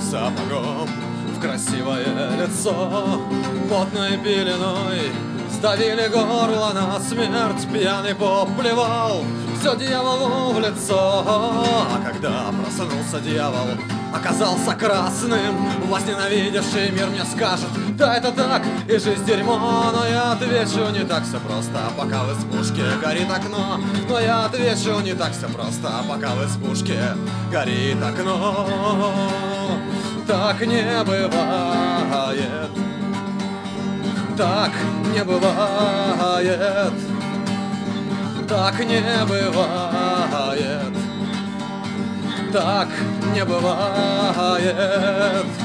сапогом в красивое лицо. Потной пеленой сдавили горло на смерть, пьяный поплевал все дьяволу в лицо. А когда проснулся дьявол, оказался красным. Возненавидевший мир мне скажет: да, это так, и жизнь дерьмо. Но я отвечу: не так все просто, пока в избушке горит окно. Но я отвечу: не так все просто, пока в избушке горит окно. Так не бывает, так не бывает, так не бывает, так не бывает.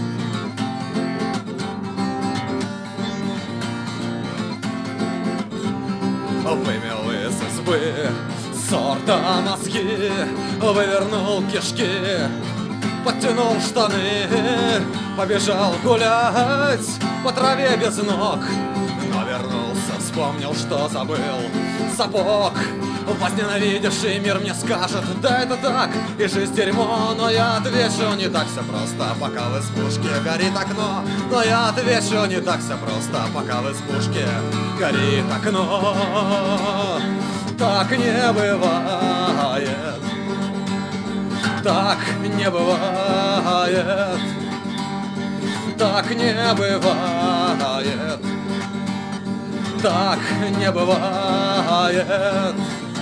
Вымел из избы сорта мозги, вывернул кишки, подтянул штаны, побежал гулять по траве без ног. Но вернулся, вспомнил, что забыл сапог. Возненавидевший мир мне скажет: да, это так, и жизнь дерьмо. Но я отвечу: не так все просто, пока в избушке горит окно. Но я отвечу: не так все просто, пока в избушке горит окно. Так не бывает, так не бывает, так не бывает, так не бывает.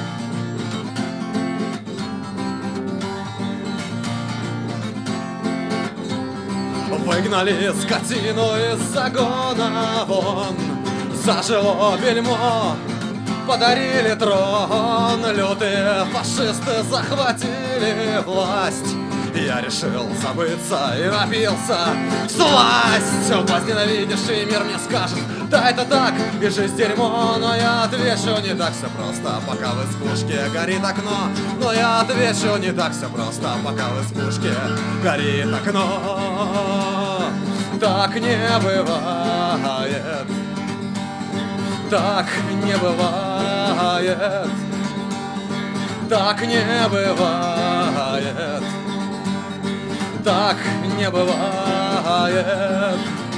Выгнали скотину из загона вон, зажило бельмо, подарили трон. Лютые фашисты захватили власть. Я решил забыться и напился всласть. Возненавидевший мир мне скажет: да, это так, и жизнь дерьмо. Но я отвечу: не так все просто, пока в избушке горит окно. Но я отвечу: не так все просто, пока в избушке горит окно. Так не бывает, так не бывает, так не бывает, так не бывает.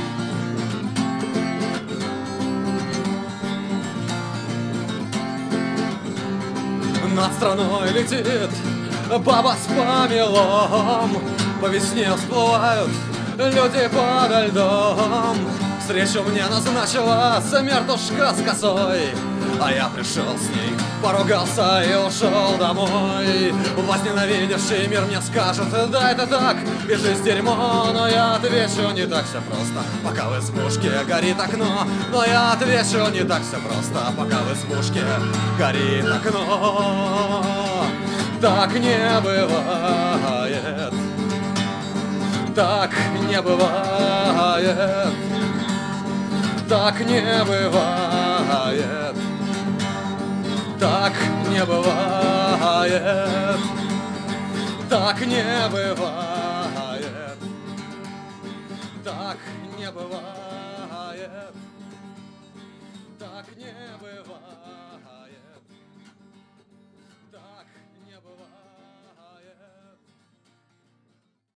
Над страной летит баба с помелом, по весне всплывают люди подо льдом. Встречу мне назначила смертушка с косой, а я пришел с ней, поругался и ушел домой. Возненавидевший мир мне скажет: да, это так, и жизнь дерьмо. Но я отвечу: не так все просто, пока в избушке горит окно. Но я отвечу: не так все просто, пока в избушке горит окно. Так не бывает, так не бывает, так не бывает, так не бывает, так не бывает.